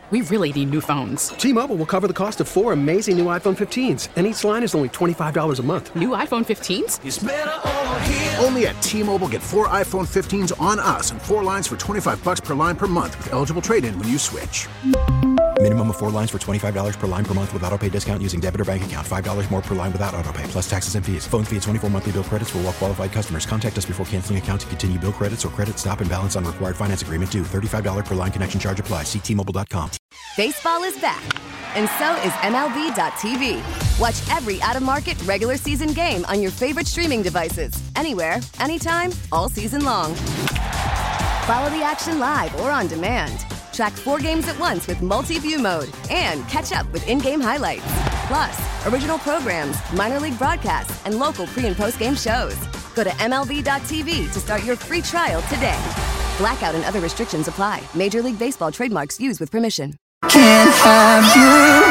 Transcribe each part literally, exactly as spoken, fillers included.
We really need new phones. T-Mobile will cover the cost of four amazing new iPhone fifteens, and each line is only twenty-five dollars a month. New iPhone fifteens? It's better over here. Only at T-Mobile, get four iPhone fifteens on us and four lines for twenty-five dollars per line per month with eligible trade-in when you switch. Minimum of four lines for twenty-five dollars per line per month with autopay discount using debit or bank account. five dollars more per line without autopay, plus taxes and fees. Phone fee at twenty-four monthly bill credits for well-qualified customers. Contact us before canceling account to continue bill credits or credit stop and balance on required finance agreement due. thirty-five dollars per line connection charge applies. See T Mobile dot com. Baseball is back, and so is M L B dot T V. Watch every out-of-market regular season game on your favorite streaming devices. Anywhere, anytime, all season long. Follow the action live or on demand. Track four games at once with multi-view mode and catch up with in-game highlights. Plus, original programs, minor league broadcasts, and local pre- and post-game shows. Go to M L B dot T V to start your free trial today. Blackout and other restrictions apply. Major League Baseball trademarks used with permission. Can't have you.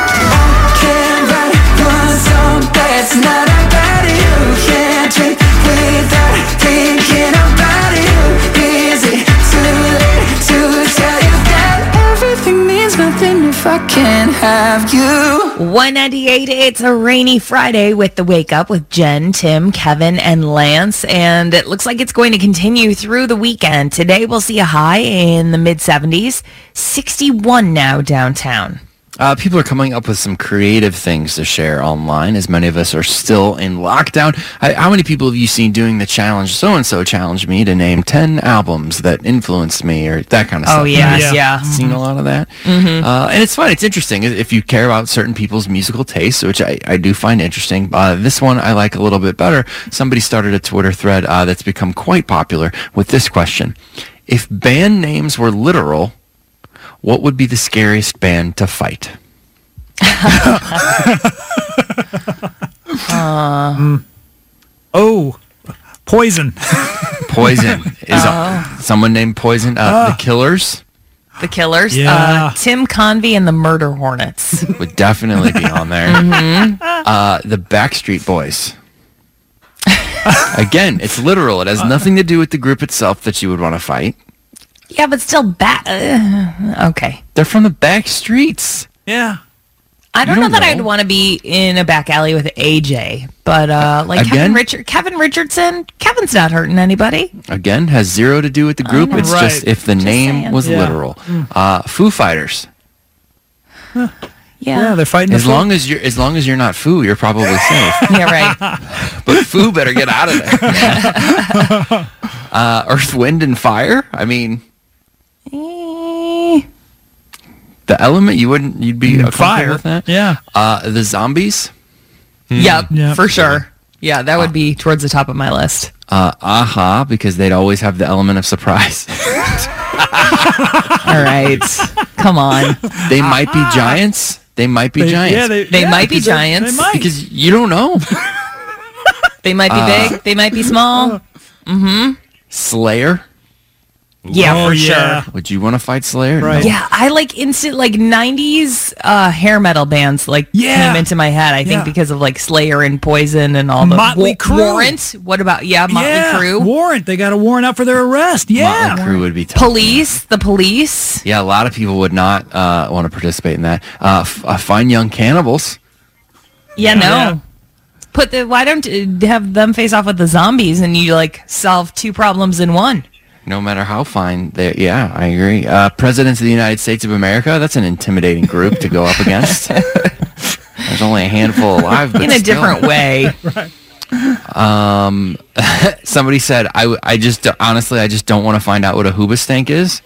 Can't write one song that's not about you. Can't drink without thinking about you. Is it too late to tell you that everything means nothing if I can't have you? one ninety-eight, it's a rainy Friday with the Wake Up with Jen, Tim, Kevin, and Lance. And it looks like it's going to continue through the weekend. Today we'll see a high in the mid seventies, sixty-one now downtown. Uh, people are coming up with some creative things to share online, as many of us are still in lockdown. I, how many people have you seen doing the challenge? So-and-so challenged me to name ten albums that influenced me, or that kind of oh, stuff. Oh, yes, yeah. yeah. Seen a lot of that. Mm-hmm. Uh, and it's fun. It's interesting. If you care about certain people's musical tastes, which I, I do find interesting. Uh, this one I like a little bit better. Somebody started a Twitter thread uh, that's become quite popular with this question. If band names were literal, what would be the scariest band to fight? uh, mm. Oh, Poison. Poison is oh. a, someone named Poison. Uh, uh. The Killers. The Killers. Yeah. Uh, Tim Convey and the Murder Hornets would definitely be on there. mm-hmm. uh, the Backstreet Boys. Again, it's literal. It has nothing to do with the group itself that you would want to fight. Yeah, but still back. Uh, okay. They're from the back streets. Yeah. I don't, don't know that know. I'd want to be in a back alley with A J, but uh, like Again? Kevin Richard, Kevin Richardson, Kevin's not hurting anybody. Again, has zero to do with the group. It's Right. just if the Just name saying. was Yeah. literal. Uh, Foo Fighters. Yeah, Yeah, they're fighting. As the long as you're as long as you're not Foo, you're probably safe. yeah, right. But Foo better get out of there. uh, Earth, Wind, and Fire. I mean, Eh, the element you wouldn't you'd be Mm, comfortable fire. with that. Yeah. Uh, the Zombies. Yep, Yep. for sure. Yeah, that would be towards the top of my list. Uh, Aha, because they'd always have the element of surprise. All right, come on. They might be giants. They might be They- giants. Yeah, they, They yeah, might be because they- giants. They might. because you don't know. They might be Uh, big. They might be small. Mm-hmm. Slayer. Yeah, Oh, for yeah. sure. Would you want to fight Slayer? Right. Yeah, I like instant like nineties uh, hair metal bands like Yeah. came into my head. I think Yeah. because of like Slayer and Poison and all the Motley Crue. Warrant. What about yeah, Motley yeah. Crue? Warrant. They got a warrant out for their arrest. Yeah. Motley Crue would be tough. Police, the Police. Yeah, a lot of people would not uh, want to participate in that. Uh, f- uh, Fine Young Cannibals. Yeah, no. Yeah. Put the why don't uh, have them face off with the zombies and you like solve two problems in one. No matter how fine they, yeah, I agree. Uh, Presidents of the United States of America. That's an intimidating group to go up against. There's only a handful alive, but In a still. different way. Um, somebody said, I, w- I just honestly, I just don't want to find out what a hoobastank is.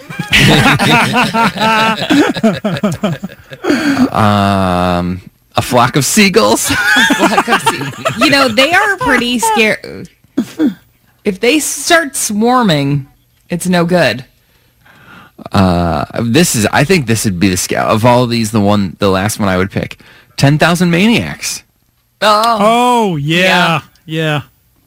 um, a flock of seagulls. You know, they are pretty scary. If they start swarming, it's no good. Uh, this is, I think this would be the scale of all these. The one, the last one I would pick. ten thousand Maniacs. Oh, Oh, yeah. Yeah.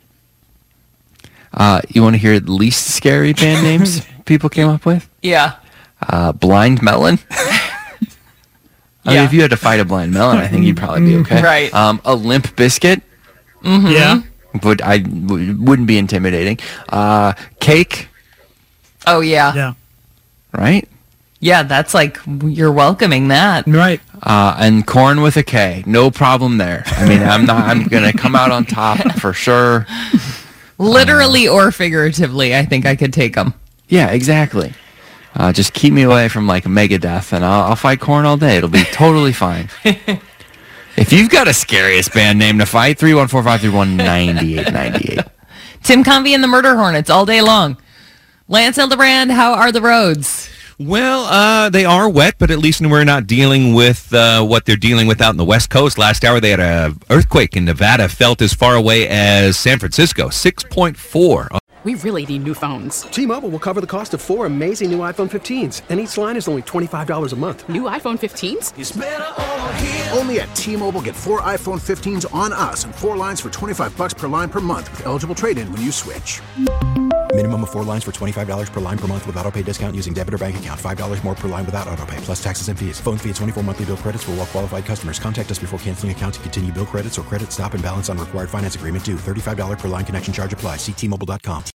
Uh, you want to hear the least scary band names people came up with? yeah. Uh, Blind Melon. I mean, Yeah. if you had to fight a blind melon, I think you'd probably be okay. Right. Um, a Limp Biscuit. Mm-hmm. Yeah. Would I w- wouldn't be intimidating. Uh, Cake. Oh, yeah. Yeah. Right. Yeah, that's like, you're welcoming that. Right. Uh, and corn with a K. No problem there. I mean, I'm not, I'm going to come out on top for sure. Literally or figuratively, I think I could take them. Yeah, exactly. Uh, just keep me away from like Megadeth, and I'll, I'll fight Korn all day. It'll be totally fine. If you've got a scariest band name to fight, three one four, five three one, nine eight nine eight. Tim Convey and the Murder Hornets all day long. Lance Hildebrand, how are the roads? Well, uh, they are wet, but at least we're not dealing with uh, what they're dealing with out in the West Coast. Last hour, they had an earthquake in Nevada, felt as far away as San Francisco, six point four. We really need new phones. T-Mobile will cover the cost of four amazing new iPhone fifteens, and each line is only twenty-five dollars a month. New iPhone fifteens? It's better over here. Only at T-Mobile, get four iPhone fifteens on us and four lines for twenty-five bucks per line per month with eligible trade-in when you switch. Minimum of four lines for twenty-five dollars per line per month with autopay discount using debit or bank account. five dollars more per line without autopay, plus taxes and fees. Phone fee at twenty-four monthly bill credits for well-qualified customers. Contact us before canceling account to continue bill credits or credit stop and balance on required finance agreement due. thirty-five dollars per line connection charge applies. See T Mobile dot com.